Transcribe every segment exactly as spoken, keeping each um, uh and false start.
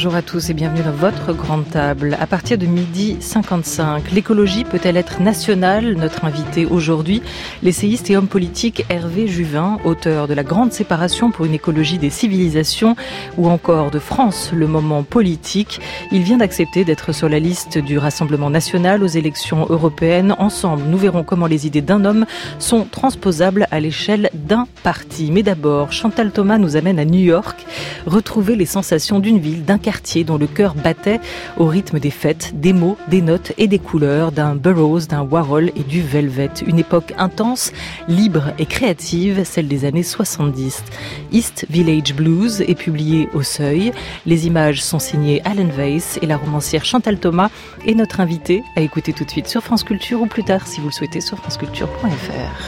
Bonjour à tous et bienvenue dans votre grande table. À partir de midi cinquante-cinq, l'écologie peut-elle être nationale? Notre invité aujourd'hui, l'essayiste et homme politique Hervé Juvin, auteur de La Grande Séparation pour une écologie des civilisations ou encore de France, le moment politique. Il vient d'accepter d'être sur la liste du Rassemblement national aux élections européennes. Ensemble, nous verrons comment les idées d'un homme sont transposables à l'échelle d'un parti. Mais d'abord, Chantal Thomas nous amène à New York, retrouver les sensations d'une ville, d'un quartier dont le cœur battait au rythme des fêtes, des mots, des notes et des couleurs, d'un Burroughs, d'un Warhol et du Velvet. Une époque intense, libre et créative, celle des années soixante-dix. East Village Blues est publié au Seuil. Les images sont signées Alan Weiss et la romancière Chantal Thomas est notre invitée à écouter tout de suite sur France Culture ou plus tard, si vous le souhaitez, sur franceculture point f r.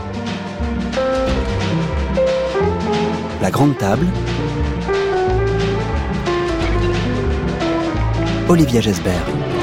La Grande Table, Olivia Gesbert.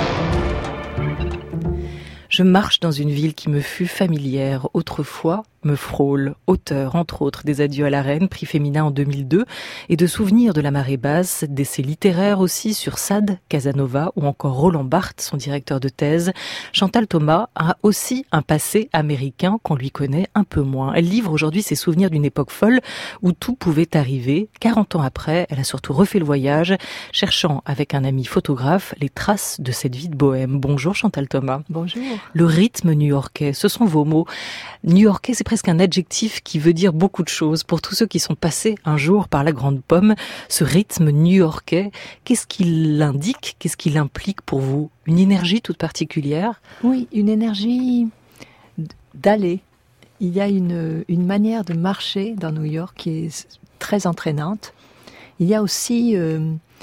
Je marche dans une ville qui me fut familière autrefois, me frôle, auteur, entre autres, des Adieux à la Reine, prix féminin en deux mille deux, et de souvenirs de la marée basse, d'essais littéraires aussi sur Sade, Casanova, ou encore Roland Barthes, son directeur de thèse. Chantal Thomas a aussi un passé américain qu'on lui connaît un peu moins. Elle livre aujourd'hui ses souvenirs d'une époque folle où tout pouvait arriver. quarante ans après, elle a surtout refait le voyage, cherchant avec un ami photographe les traces de cette vie de bohème. Bonjour Chantal Thomas. Bonjour. Le rythme new-yorkais, ce sont vos mots. New-yorkais, c'est presque un adjectif qui veut dire beaucoup de choses. Pour tous ceux qui sont passés un jour par la Grande Pomme, ce rythme new-yorkais, qu'est-ce qu'il indique? Qu'est-ce qu'il implique pour vous? Une énergie toute particulière? Oui, une énergie d'aller. Il y a une, une manière de marcher dans New York qui est très entraînante. Il y a aussi euh,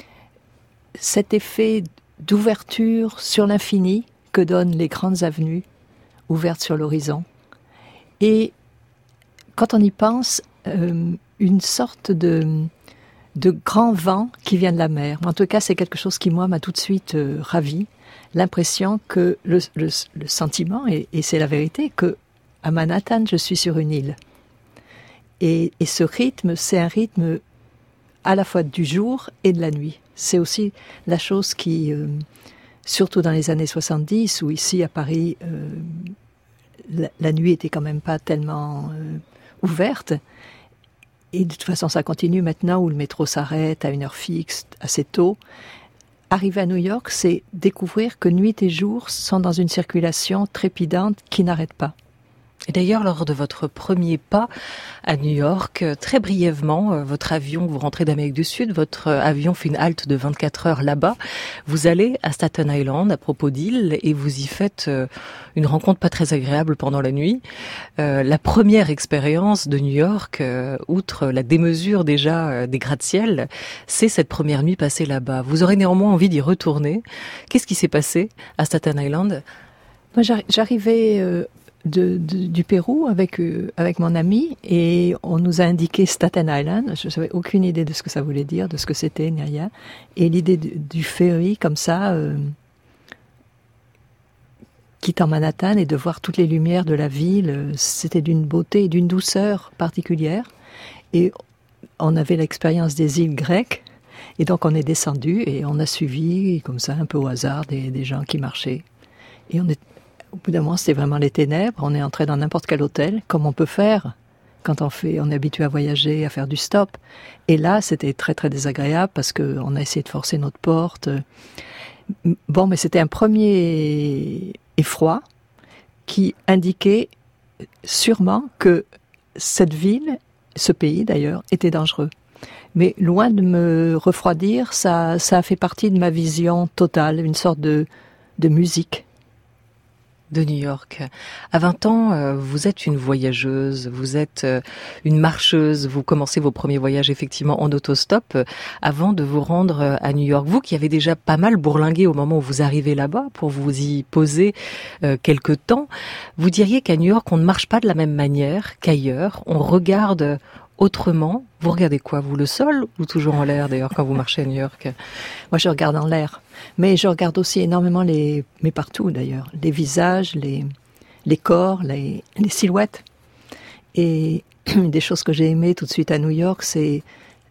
cet effet d'ouverture sur l'infini que donnent les grandes avenues ouvertes sur l'horizon. Et quand on y pense, euh, une sorte de, de grand vent qui vient de la mer. En tout cas, c'est quelque chose qui, moi, m'a tout de suite euh, ravie. L'impression que, le, le, le sentiment, et, et c'est la vérité, que à Manhattan, je suis sur une île. Et, et ce rythme, c'est un rythme à la fois du jour et de la nuit. C'est aussi la chose qui, euh, surtout dans les années soixante-dix, où ici à Paris, euh, la, la nuit était quand même pas tellement euh, ouverte. Et de toute façon, ça continue maintenant où le métro s'arrête à une heure fixe, assez tôt. Arriver à New York, c'est découvrir que nuit et jour sont dans une circulation trépidante qui n'arrête pas. Et d'ailleurs, lors de votre premier pas à New York, très brièvement, votre avion, vous rentrez d'Amérique du Sud, votre avion fait une halte de vingt-quatre heures là-bas. Vous allez à Staten Island, à propos d'île, et vous y faites une rencontre pas très agréable pendant la nuit. Euh, la première expérience de New York, euh, outre la démesure déjà euh, des gratte-ciel, c'est cette première nuit passée là-bas. Vous aurez néanmoins envie d'y retourner. Qu'est-ce qui s'est passé à Staten Island? Moi, j'arrivais euh, de, de, du Pérou avec, euh, avec mon ami et on nous a indiqué Staten Island. Je n'avais aucune idée de ce que ça voulait dire, de ce que c'était, ni rien. Et l'idée du, du ferry comme ça, euh, quittant Manhattan et de voir toutes les lumières de la ville, c'était d'une beauté et d'une douceur particulière. Et on avait l'expérience des îles grecques. Et donc on est descendu et on a suivi, comme ça, un peu au hasard, des, des gens qui marchaient. Et on est, au bout d'un moment, c'était vraiment les ténèbres. On est entré dans n'importe quel hôtel, comme on peut faire quand on fait, on est habitué à voyager, à faire du stop. Et là, c'était très très désagréable parce que on a essayé de forcer notre porte. Bon, mais c'était un premier effroi qui indiquait sûrement que cette ville, ce pays d'ailleurs, était dangereux. Mais loin de me refroidir, ça, ça a fait partie de ma vision totale, une sorte de, de musique. De New York. À vingt ans, vous êtes une voyageuse, vous êtes une marcheuse, vous commencez vos premiers voyages effectivement en autostop avant de vous rendre à New York. Vous qui avez déjà pas mal bourlingué au moment où vous arrivez là-bas pour vous y poser euh, quelque temps, vous diriez qu'à New York, on ne marche pas de la même manière qu'ailleurs, on regarde autrement. Vous regardez quoi, vous, le sol ou toujours en l'air d'ailleurs quand vous marchez à New York? Moi, je regarde en l'air. Mais je regarde aussi énormément les, mais partout d'ailleurs, les visages, les, les corps, les, les silhouettes. Et des choses que j'ai aimées tout de suite à New York, c'est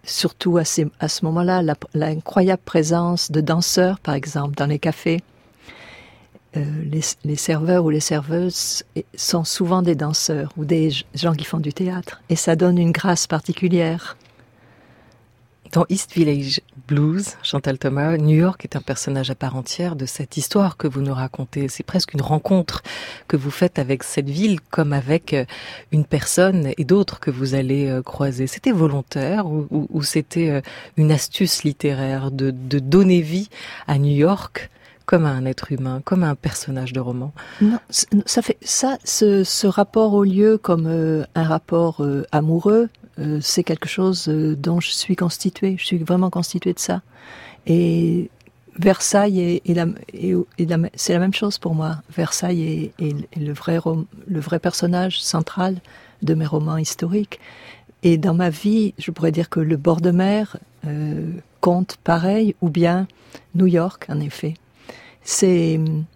surtout à, ces, à ce moment-là, la, l'incroyable présence de danseurs, par exemple, dans les cafés. Euh, les, les serveurs ou les serveuses sont souvent des danseurs ou des gens qui font du théâtre, et ça donne une grâce particulière. Dans East Village Blues, Chantal Thomas, New York est un personnage à part entière de cette histoire que vous nous racontez. C'est presque une rencontre que vous faites avec cette ville comme avec une personne et d'autres que vous allez croiser. C'était volontaire ou, ou, ou c'était une astuce littéraire de, de donner vie à New York comme à un être humain, comme à un personnage de roman? Non, ça fait ça, ce, ce rapport au lieu comme euh, un rapport euh, amoureux, euh, c'est quelque chose euh, dont je suis constituée. Je suis vraiment constituée de ça. Et Versailles est, est, la, est, est la, c'est la même chose pour moi. Versailles est, est, est le vrai rom, le vrai personnage central de mes romans historiques. Et dans ma vie, je pourrais dire que le bord de mer euh, compte pareil, ou bien New York, en effet. C'est,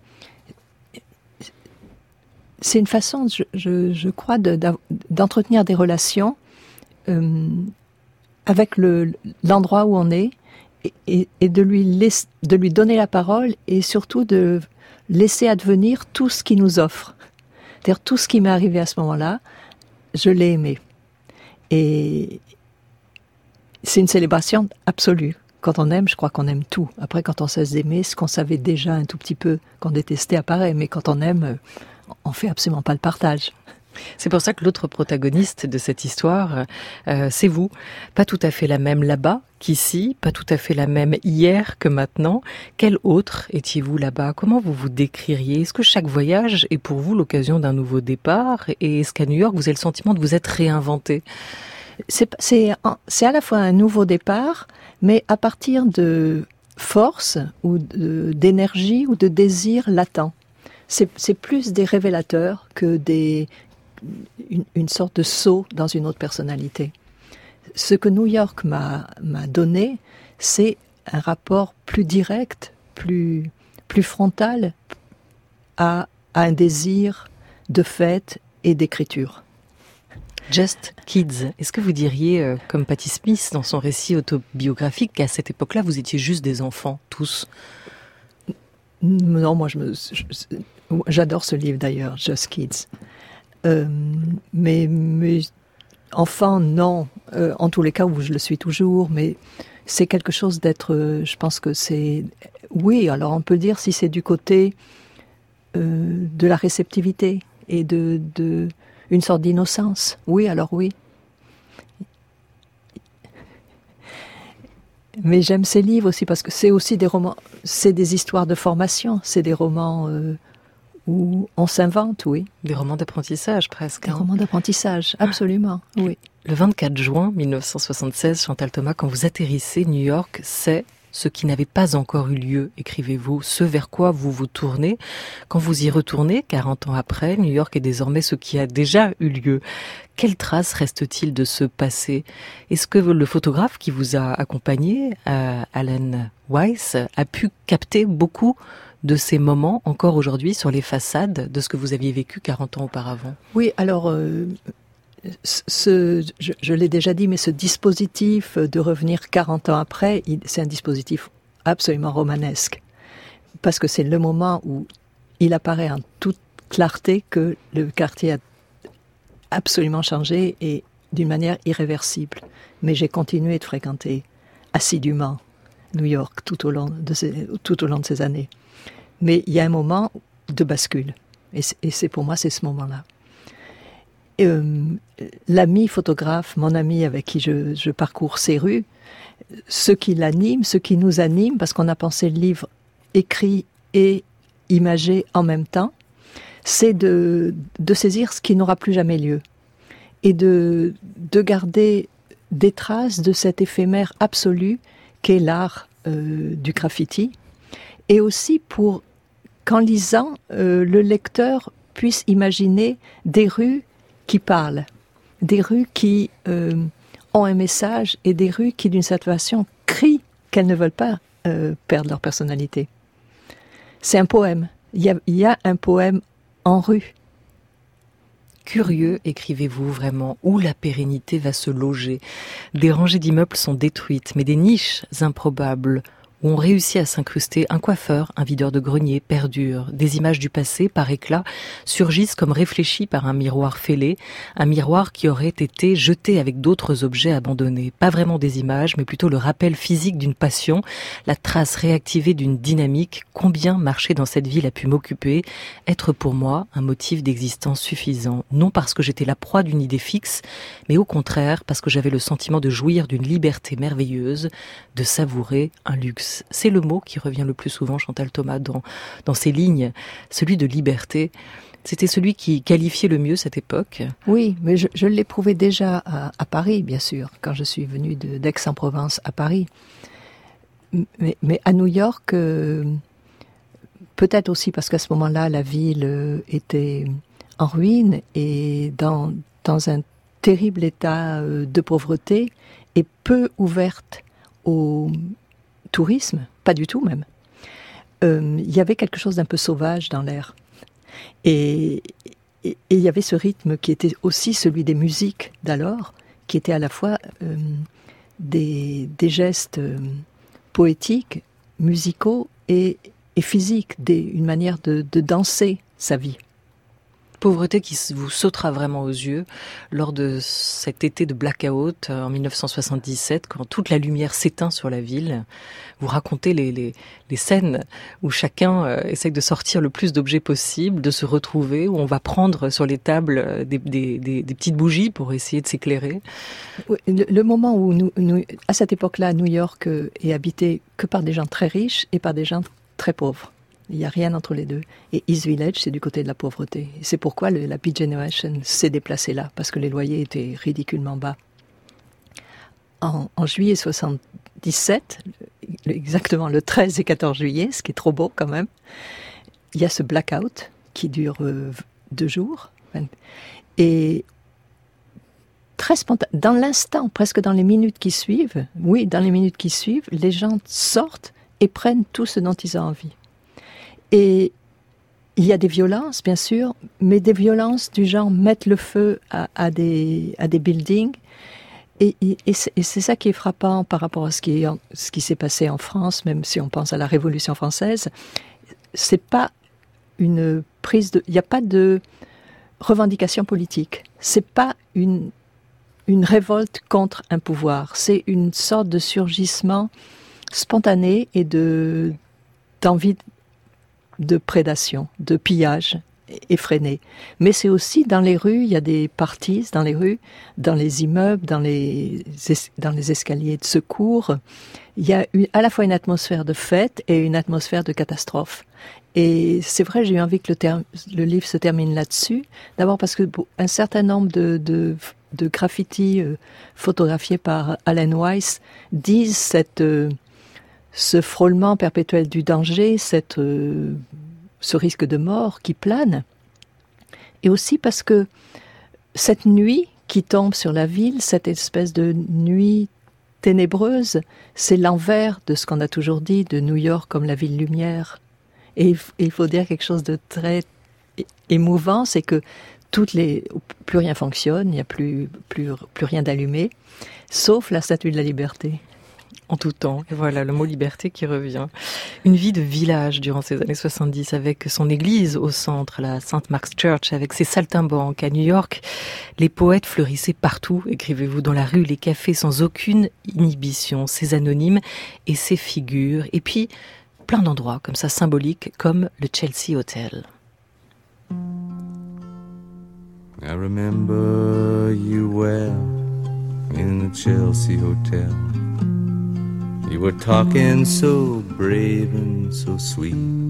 c'est une façon, je, je, je crois, de, d'entretenir des relations euh, avec le, l'endroit où on est et, et, et de, lui laisser, de lui donner la parole et surtout de laisser advenir tout ce qu'il nous offre. C'est-à-dire tout ce qui m'est arrivé à ce moment-là, je l'ai aimé. Et c'est une célébration absolue. Quand on aime, je crois qu'on aime tout. Après, quand on cesse d'aimer, ce qu'on savait déjà un tout petit peu, qu'on détestait apparaît. Mais quand on aime, on fait absolument pas le partage. C'est pour ça que l'autre protagoniste de cette histoire, euh, c'est vous. Pas tout à fait la même là-bas qu'ici, pas tout à fait la même hier que maintenant. Quel autre étiez-vous là-bas? Comment vous vous décririez? Est-ce que chaque voyage est pour vous l'occasion d'un nouveau départ? Et est-ce qu'à New York, vous avez le sentiment de vous être réinventé? C'est, c'est, c'est à la fois un nouveau départ, mais à partir de force ou de, d'énergie ou de désir latent. C'est, c'est plus des révélateurs que des, une, une sorte de saut dans une autre personnalité. Ce que New York m'a, m'a donné, c'est un rapport plus direct, plus, plus frontal à, à un désir de fête et d'écriture. Just Kids. Est-ce que vous diriez, euh, comme Patti Smith dans son récit autobiographique, qu'à cette époque-là, vous étiez juste des enfants, tous? Non, moi, je me, je, j'adore ce livre d'ailleurs, Just Kids. Euh, mais, mais enfant, non. Euh, en tous les cas, où je le suis toujours, mais c'est quelque chose d'être. Euh, je pense que c'est. Oui, alors on peut dire si c'est du côté euh, de la réceptivité et de. de une sorte d'innocence. Oui, alors oui. Mais j'aime ces livres aussi parce que c'est aussi des romans, c'est des histoires de formation, c'est des romans euh, où on s'invente, oui. Des romans d'apprentissage presque. Des hein. romans d'apprentissage, absolument, oui. Le vingt-quatre juin mille neuf cent soixante-seize, Chantal Thomas, quand vous atterrissez New York, c'est ce qui n'avait pas encore eu lieu, écrivez-vous, ce vers quoi vous vous tournez. Quand vous y retournez, quarante ans après, New York est désormais ce qui a déjà eu lieu. Quelle trace reste-t-il de ce passé? Est-ce que le photographe qui vous a accompagné, euh, Alan Weiss, a pu capter beaucoup de ces moments, encore aujourd'hui, sur les façades de ce que vous aviez vécu quarante ans auparavant? Oui, alors... Euh... Ce, je, je l'ai déjà dit, mais ce dispositif de revenir quarante ans après, il, c'est un dispositif absolument romanesque. Parce que c'est le moment où il apparaît en toute clarté que le quartier a absolument changé et d'une manière irréversible. Mais j'ai continué de fréquenter assidûment New York tout au long de ces, tout au long de ces années. Mais il y a un moment de bascule. Et c'est, et c'est pour moi, c'est ce moment-là. Euh, l'ami photographe, mon ami avec qui je, je parcours ces rues, ce qui l'anime, ce qui nous anime, parce qu'on a pensé le livre écrit et imagé en même temps, c'est de, de saisir ce qui n'aura plus jamais lieu et de, de garder des traces de cet éphémère absolu qu'est l'art euh, du graffiti, et aussi pour qu'en lisant, euh, le lecteur puisse imaginer des rues qui parlent, des rues qui euh, ont un message et des rues qui, d'une certaine façon, crient qu'elles ne veulent pas euh, perdre leur personnalité. C'est un poème. Il y a, il y a un poème en rue. Curieux, écrivez-vous vraiment, où la pérennité va se loger. Des rangées d'immeubles sont détruites, mais des niches improbables où on réussit à s'incruster, un coiffeur, un videur de grenier perdurent. Des images du passé, par éclat, surgissent comme réfléchies par un miroir fêlé, un miroir qui aurait été jeté avec d'autres objets abandonnés. Pas vraiment des images, mais plutôt le rappel physique d'une passion, la trace réactivée d'une dynamique. Combien marcher dans cette ville a pu m'occuper, être pour moi un motif d'existence suffisant. Non parce que j'étais la proie d'une idée fixe, mais au contraire parce que j'avais le sentiment de jouir d'une liberté merveilleuse, de savourer un luxe. C'est le mot qui revient le plus souvent, Chantal Thomas, dans, dans ces lignes, celui de liberté. C'était celui qui qualifiait le mieux cette époque. Oui, mais je, je l'éprouvais déjà à, à Paris, bien sûr, quand je suis venue de, d'Aix-en-Provence à Paris. Mais, mais à New York, euh, peut-être aussi parce qu'à ce moment-là, la ville était en ruine et dans, dans un terrible état de pauvreté et peu ouverte aux tourisme, pas du tout même. Euh, il y avait quelque chose d'un peu sauvage dans l'air. Et, et, et il y avait ce rythme qui était aussi celui des musiques d'alors, qui était à la fois euh, des, des gestes euh, poétiques, musicaux et, et physiques, des, une manière de, de danser sa vie. Pauvreté qui vous sautera vraiment aux yeux lors de cet été de blackout en dix-neuf cent soixante-dix-sept, quand toute la lumière s'éteint sur la ville. Vous racontez les, les, les scènes où chacun euh, essaie de sortir le plus d'objets possible, de se retrouver, où on va prendre sur les tables des, des, des, des petites bougies pour essayer de s'éclairer. Le, le moment où, nous, nous, à cette époque-là, New York euh, est habité que par des gens très riches et par des gens très pauvres. Il n'y a rien entre les deux. Et East Village, c'est du côté de la pauvreté. Et c'est pourquoi le, la Beat Generation s'est déplacée là, parce que les loyers étaient ridiculement bas. En, en juillet soixante-dix-sept, exactement le treize et quatorze juillet, ce qui est trop beau quand même, il y a ce blackout qui dure euh, deux jours. Et très spontané, dans l'instant, presque dans les minutes qui suivent, oui, dans les minutes qui suivent, les gens sortent et prennent tout ce dont ils ont envie. Et il y a des violences, bien sûr, mais des violences du genre mettre le feu à, à, des, à des buildings. Et, et, et, c'est, et c'est ça qui est frappant par rapport à ce qui, est, ce qui s'est passé en France, même si on pense à la Révolution française. C'est pas une prise de... Il n'y a pas de revendication politique. C'est pas une, une révolte contre un pouvoir. C'est une sorte de surgissement spontané et de, d'envie de prédation, de pillage effréné. Mais c'est aussi dans les rues, il y a des parties dans les rues, dans les immeubles, dans les, dans les escaliers de secours. Il y a une, à la fois une atmosphère de fête et une atmosphère de catastrophe. Et c'est vrai, j'ai eu envie que le, terme, le livre se termine là-dessus. D'abord parce que un certain nombre de, de, de graffitis euh, photographiés par Alan Weiss disent cette... Euh, ce frôlement perpétuel du danger, cette, euh, ce risque de mort qui plane, et aussi parce que cette nuit qui tombe sur la ville, cette espèce de nuit ténébreuse, c'est l'envers de ce qu'on a toujours dit de New York comme la ville lumière. Et il faut dire quelque chose de très émouvant, c'est que toutes les, plus rien fonctionne, il n'y a plus, plus, plus rien d'allumé, sauf la Statue de la Liberté. En tout temps. Et voilà, le mot liberté qui revient. Une vie de village durant ces années soixante-dix, avec son église au centre, la Saint Mark's Church, avec ses saltimbanques. À New York, les poètes fleurissaient partout, écrivez-vous, dans la rue, les cafés, sans aucune inhibition, ces anonymes et ces figures. Et puis, plein d'endroits comme ça, symboliques, comme le Chelsea Hotel. I remember you well in the Chelsea Hotel. You were talking so brave and so sweet,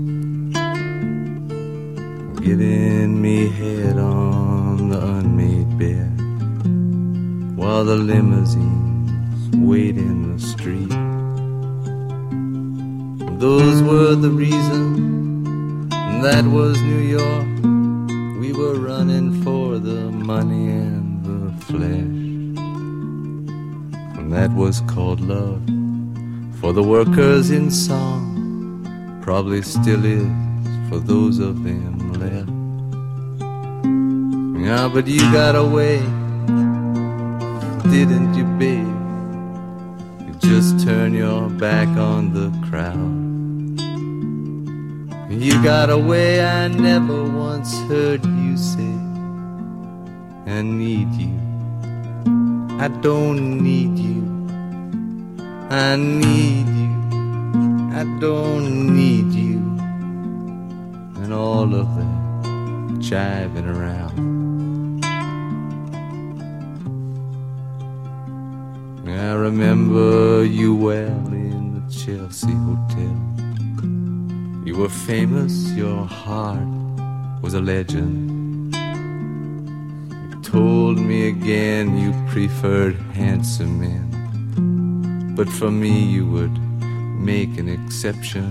giving me head on the unmade bed, while the limousines wait in the street. Those were the reasons, that was New York. We were running for the money and the flesh, and that was called love. For the workers in song, probably still is for those of them left. Yeah, but you got away, didn't you, babe? You just turn your back on the crowd. You got away, I never once heard you say, I need you, I don't need you, I need you, I don't need you, and all of that jiving around. I remember you well in the Chelsea Hotel. You were famous, your heart was a legend. You told me again you preferred handsome men, but for me you would make an exception.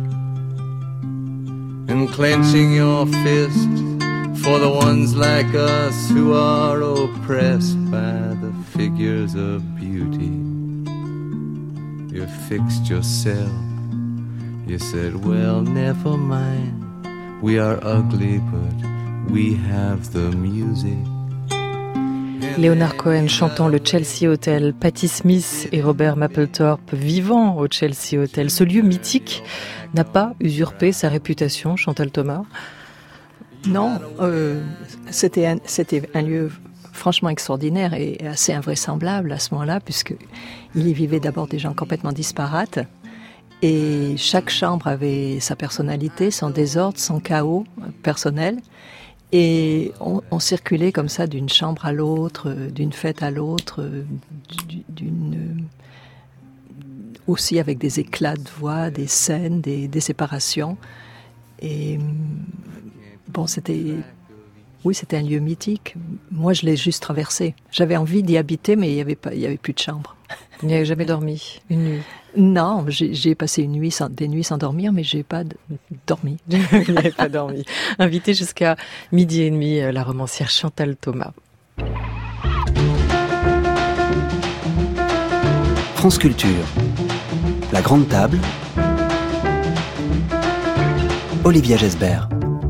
And clenching your fist for the ones like us who are oppressed by the figures of beauty, you fixed yourself. You said, well, never mind, we are ugly, but we have the music. Leonard Cohen chantant le Chelsea Hotel, Patti Smith et Robert Mapplethorpe vivant au Chelsea Hotel. Ce lieu mythique n'a pas usurpé sa réputation, Chantal Thomas? Non, euh, c'était, un, c'était un lieu franchement extraordinaire et assez invraisemblable à ce moment-là, puisqu'il y vivait d'abord des gens complètement disparates. Et chaque chambre avait sa personnalité, son désordre, son chaos personnel. Et on, on circulait comme ça d'une chambre à l'autre, d'une fête à l'autre, d'une, aussi avec des éclats de voix, des scènes, des, des séparations. Et bon, c'était, oui, c'était un lieu mythique. Moi, je l'ai juste traversé. J'avais envie d'y habiter, mais il y avait pas, il y avait plus de chambre. Vous n'y avez jamais dormi une nuit? Non, j'ai, j'ai passé une nuit sans, des nuits sans dormir, mais j'ai pas d- dormi. Vous n'avez pas dormi. Invitée jusqu'à midi et demi, la romancière Chantal Thomas. France Culture. La Grande Table. Olivia Gesbert.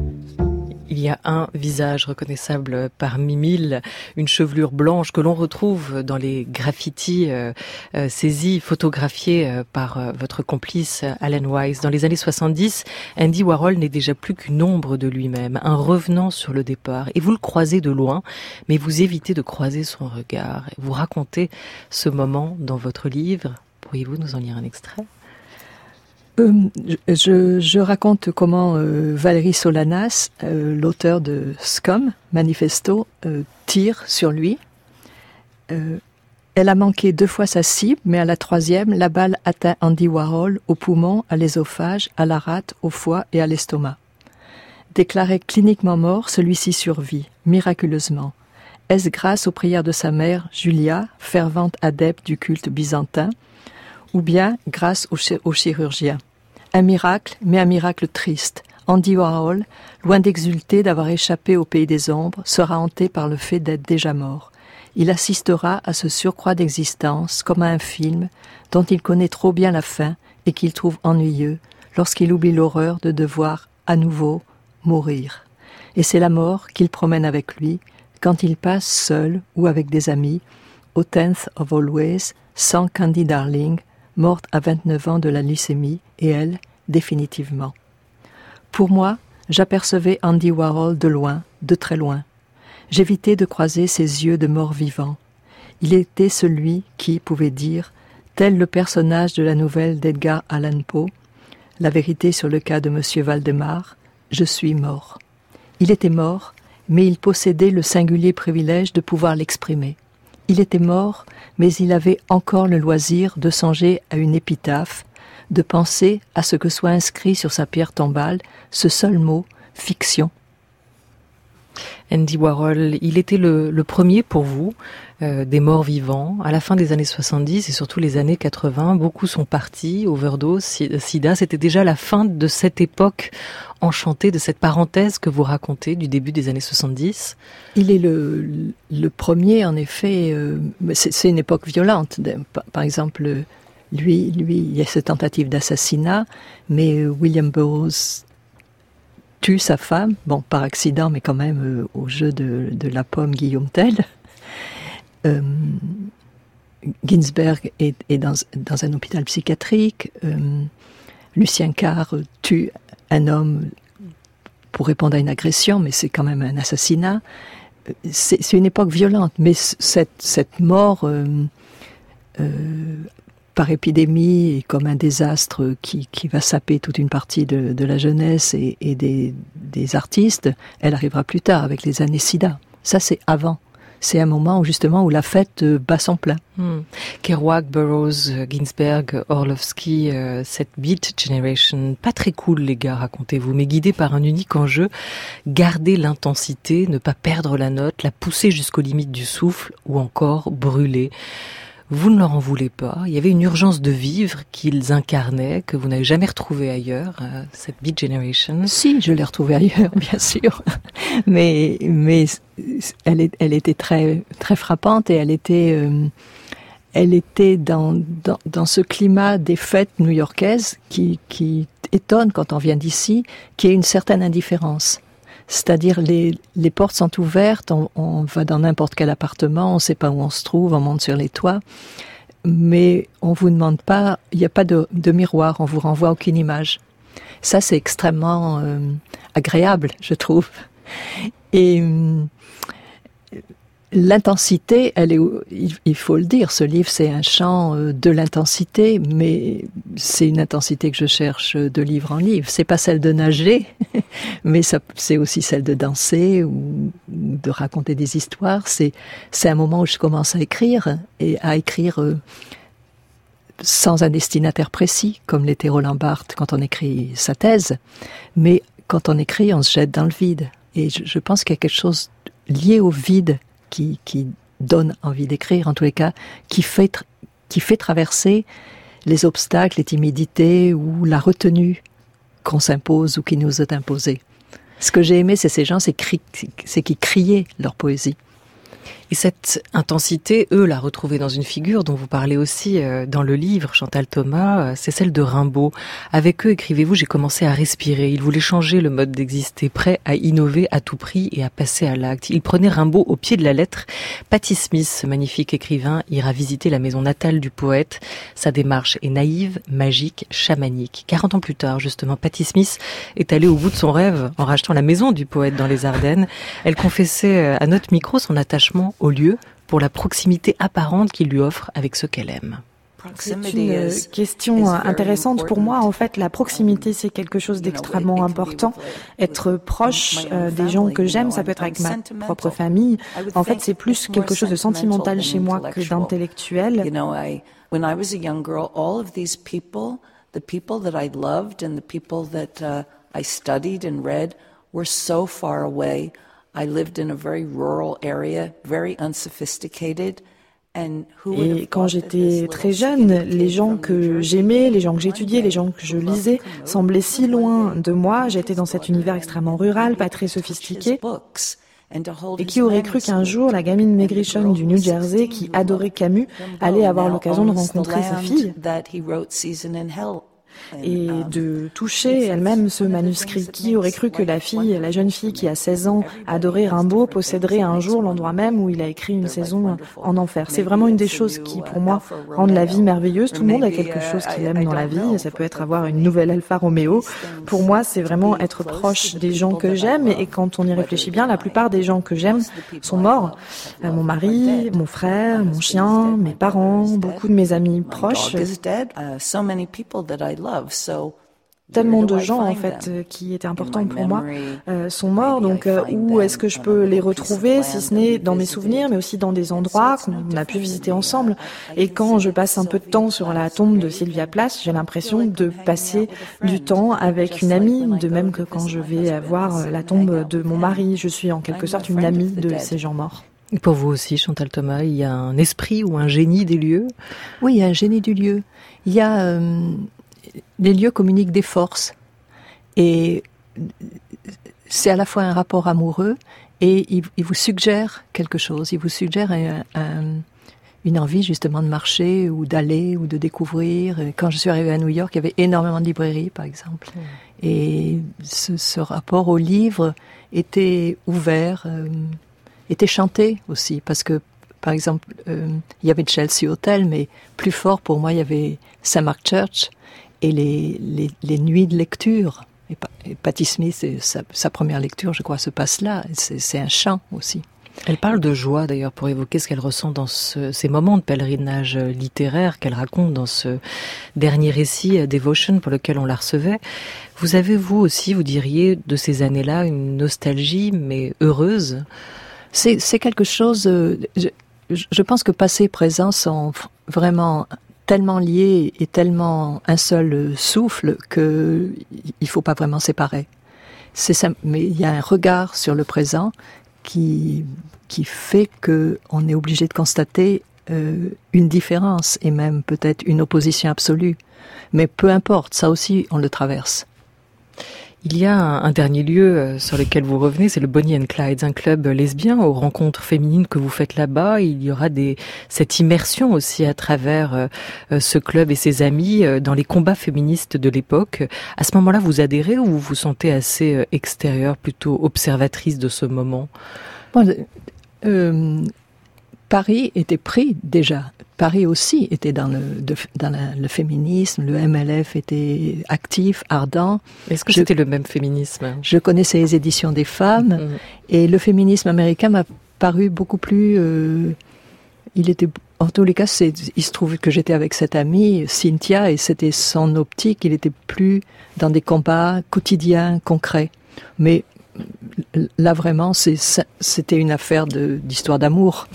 Il y a un visage reconnaissable parmi mille, une chevelure blanche que l'on retrouve dans les graffitis euh, euh, saisis, photographiés euh, par euh, votre complice Alan Weiss. Dans les années soixante-dix, Andy Warhol n'est déjà plus qu'une ombre de lui-même, un revenant sur le départ. Et vous le croisez de loin, mais vous évitez de croiser son regard. Vous racontez ce moment dans votre livre. Pourriez-vous nous en lire un extrait ? Euh, je, je raconte comment euh, Valérie Solanas, euh, l'auteur de Scum, Manifesto, euh, tire sur lui. Euh, elle a manqué deux fois sa cible, mais à la troisième, la balle atteint Andy Warhol au poumon, à l'ésophage, à la rate, au foie et à l'estomac. Déclaré cliniquement mort, celui-ci survit, miraculeusement. Est-ce grâce aux prières de sa mère, Julia, fervente adepte du culte byzantin, ou bien grâce au, ch- au chirurgien. Un miracle, mais un miracle triste. Andy Warhol, loin d'exulter d'avoir échappé au pays des ombres, sera hanté par le fait d'être déjà mort. Il assistera à ce surcroît d'existence comme à un film dont il connaît trop bien la fin et qu'il trouve ennuyeux lorsqu'il oublie l'horreur de devoir à nouveau mourir. Et c'est la mort qu'il promène avec lui quand il passe seul ou avec des amis au tenth of Always sans Candy Darling, morte à vingt-neuf ans de la leucémie, et elle, définitivement. Pour moi, j'apercevais Andy Warhol de loin, de très loin. J'évitais de croiser ses yeux de mort-vivant. Il était celui qui pouvait dire, tel le personnage de la nouvelle d'Edgar Allan Poe, La vérité sur le cas de Monsieur Valdemar, je suis mort. Il était mort, mais il possédait le singulier privilège de pouvoir l'exprimer. Il était mort, mais il avait encore le loisir de songer à une épitaphe, de penser à ce que soit inscrit sur sa pierre tombale ce seul mot, fiction. Andy Warhol, il était le, le premier pour vous, euh, des morts vivants. À la fin des années soixante-dix et surtout les années quatre-vingts, beaucoup sont partis, overdose, sida. C'était déjà la fin de cette époque enchantée, de cette parenthèse que vous racontez du début des années soixante-dix. Il est le, le premier, en effet. Euh, c'est, c'est une époque violente. Par exemple, lui, lui, il y a cette tentative d'assassinat, mais William Burroughs tue sa femme, bon, par accident, mais quand même euh, au jeu de, de la pomme Guillaume Tell. Euh, Ginsberg est, est dans, dans un hôpital psychiatrique. Euh, Lucien Carr tue un homme pour répondre à une agression, mais c'est quand même un assassinat. C'est, c'est une époque violente, mais cette, cette mort euh, euh, par épidémie et comme un désastre qui, qui va saper toute une partie de, de la jeunesse et, et des, des artistes, elle arrivera plus tard avec les années SIDA. Ça, c'est avant. C'est un moment où justement où la fête bat son plein. Hmm. Kerouac, Burroughs, Ginsberg, Orlovsky, euh, cette Beat Generation, pas très cool les gars, racontez-vous, mais guidée par un unique enjeu, garder l'intensité, ne pas perdre la note, la pousser jusqu'aux limites du souffle ou encore brûler. Vous ne leur en voulez pas. Il y avait une urgence de vivre qu'ils incarnaient, que vous n'avez jamais retrouvée ailleurs, euh, cette Beat Generation. Si, je l'ai retrouvée ailleurs, bien sûr. mais, mais elle, est, elle était très, très frappante et elle était, euh, elle était dans, dans, dans ce climat des fêtes new-yorkaises qui, qui étonne quand on vient d'ici, qui est une certaine indifférence. C'est-à-dire les, les portes sont ouvertes, on, on va dans n'importe quel appartement, on ne sait pas où on se trouve, on monte sur les toits, mais on vous demande pas, il n'y a pas de, de miroir, on vous renvoie aucune image. Ça, c'est extrêmement euh, agréable, je trouve. Et euh, l'intensité, elle est, il faut le dire, ce livre, c'est un chant de l'intensité, mais c'est une intensité que je cherche de livre en livre. C'est pas celle de nager, mais ça, c'est aussi celle de danser ou de raconter des histoires. C'est, c'est un moment où je commence à écrire, et à écrire euh, sans un destinataire précis, comme l'était Roland Barthes quand on écrit sa thèse. Mais quand on écrit, on se jette dans le vide. Et je, je pense qu'il y a quelque chose lié au vide Qui, qui donne envie d'écrire, en tous les cas, qui fait, tra- qui fait traverser les obstacles, les timidités ou la retenue qu'on s'impose ou qui nous est imposée. Ce que j'ai aimé, c'est ces gens, c'est, cri- c'est qu'ils criaient leur poésie. Et cette intensité, eux, la retrouver dans une figure dont vous parlez aussi euh, dans le livre, Chantal Thomas, euh, c'est celle de Rimbaud. Avec eux, écrivez-vous, j'ai commencé à respirer. Ils voulaient changer le mode d'exister, prêts à innover à tout prix et à passer à l'acte. Ils prenaient Rimbaud au pied de la lettre. Patti Smith, ce magnifique écrivain, ira visiter la maison natale du poète. Sa démarche est naïve, magique, chamanique. quarante ans plus tard, justement, Patti Smith est allée au bout de son rêve en rachetant la maison du poète dans les Ardennes. Elle confessait à notre micro son attachement au lieu pour la proximité apparente qu'il lui offre avec ceux qu'elle aime. C'est une question intéressante pour moi. En fait, la proximité, c'est quelque chose d'extrêmement important. Être proche euh, des gens que j'aime, ça peut être avec ma propre famille. En fait, c'est plus quelque chose de sentimental chez moi que d'intellectuel. When I was a young girl, all of these people, the people that I loved and the people that uh, I studied and read were so far away. I lived in a very rural area, very unsophisticated. Et quand j'étais très jeune, les gens que j'aimais, les gens que j'étudiais, les gens que je lisais semblaient si loin de moi. J'étais dans cet univers extrêmement rural, pas très sophistiqué. Et qui aurait cru qu'un jour, la gamine maigrichonne du New Jersey, qui adorait Camus, allait avoir l'occasion de rencontrer sa fille et de toucher elle-même ce manuscrit. Qui aurait cru que la fille, la jeune fille qui a seize ans, adorait Rimbaud, posséderait un jour l'endroit même où il a écrit une saison en enfer. C'est vraiment une des choses qui, pour moi, rendent la vie merveilleuse. Tout le monde a quelque chose qu'il aime dans la vie. Ça peut être avoir une nouvelle Alfa Romeo. Pour moi, c'est vraiment être proche des gens que j'aime. Et quand on y réfléchit bien, la plupart des gens que j'aime sont morts. Euh, mon mari, mon frère, mon chien, mes parents, beaucoup de mes amis proches. Tellement de gens en fait qui étaient importants pour moi euh, sont morts, donc euh, où est-ce que je peux les retrouver si ce n'est dans mes souvenirs, mais aussi dans des endroits qu'on a pu visiter ensemble. Et quand je passe un peu de temps sur la tombe de Sylvia Plath, j'ai l'impression de passer du temps avec une amie, de même que quand je vais voir la tombe de mon mari, je suis en quelque sorte une amie de ces gens morts. Et pour vous aussi, Chantal Thomas, il y a un esprit ou un génie des lieux ? Oui, il y a un génie du lieu. Il y a... Euh, les lieux communiquent des forces. Et c'est à la fois un rapport amoureux et il, il vous suggère quelque chose. Il vous suggère un, un, une envie justement de marcher ou d'aller ou de découvrir. Quand je suis arrivée à New York, il y avait énormément de librairies, par exemple. Mmh. Et ce, ce rapport au livre était ouvert, euh, était chanté aussi, parce que, par exemple, euh, il y avait Chelsea Hotel, mais plus fort pour moi, il y avait Saint Mark Church et les, les, les nuits de lecture. Et, et Patti Smith, et sa, sa première lecture, je crois, se passe là. C'est, c'est un chant aussi. Elle parle de joie d'ailleurs pour évoquer ce qu'elle ressent dans ce, ces moments de pèlerinage littéraire qu'elle raconte dans ce dernier récit Devotion pour lequel on la recevait. Vous avez vous aussi, vous diriez, de ces années-là une nostalgie mais heureuse? C'est, c'est quelque chose. Euh, je, je pense que passé et présent sont vraiment tellement liés et tellement un seul souffle que il faut pas vraiment séparer. C'est simple, mais il y a un regard sur le présent qui qui fait que on est obligé de constater euh, une différence et même peut-être une opposition absolue. Mais peu importe, ça aussi on le traverse. Il y a un, un dernier lieu sur lequel vous revenez, c'est le Bonnie and Clyde, un club lesbien aux rencontres féminines que vous faites là-bas. Il y aura des, cette immersion aussi à travers euh, ce club et ses amis euh, dans les combats féministes de l'époque. À ce moment-là, vous adhérez ou vous vous sentez assez euh, extérieure, plutôt observatrice de ce moment? Bon, euh, Paris était pris déjà. Paris aussi était dans le de, dans la, le féminisme. Le M L F était actif, ardent. Est-ce que je, c'était le même féminisme? Je connaissais les éditions des femmes mmh. et le féminisme américain m'a paru beaucoup plus. Euh, il était en tous les cas, c'est, il se trouve que j'étais avec cette amie Cynthia et c'était son optique. Il était plus dans des combats quotidiens, concrets. Mais là vraiment, c'est, c'était une affaire de, d'histoire d'amour.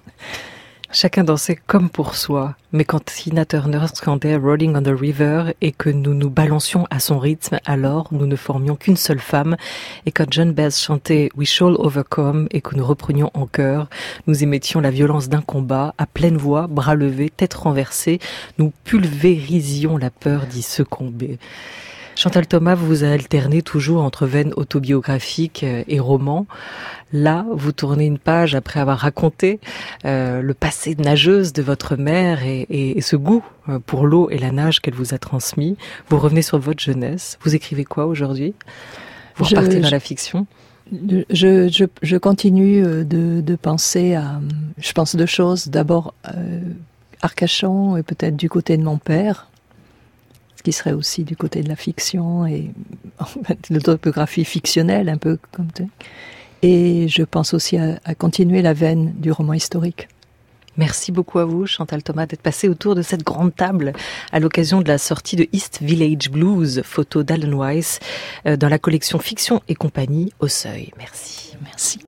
Chacun dansait comme pour soi, mais quand Tina Turner scandait Rolling on the River et que nous nous balancions à son rythme, alors nous ne formions qu'une seule femme. Et quand John Baez chantait We Shall Overcome et que nous reprenions en chœur, nous émettions la violence d'un combat, à pleine voix, bras levés, tête renversée, nous pulvérisions la peur d'y succomber. Chantal Thomas, vous vous alternez toujours entre veine autobiographique et roman. Là, vous tournez une page après avoir raconté euh, le passé de nageuse de votre mère et, et, et ce goût pour l'eau et la nage qu'elle vous a transmis. Vous revenez sur votre jeunesse. Vous écrivez quoi aujourd'hui? Vous je, repartez je, dans la fiction? je, je, je continue de, de penser à... Je pense deux choses. D'abord, euh, Arcachon et peut-être du côté de mon père, qui serait aussi du côté de la fiction et en fait, l'autobiographie fictionnelle, un peu comme ça. Et je pense aussi à, à continuer la veine du roman historique. Merci beaucoup à vous, Chantal Thomas, d'être passée autour de cette grande table à l'occasion de la sortie de East Village Blues, photo d'Alan Weiss, dans la collection Fiction et compagnie au Seuil. Merci. Merci.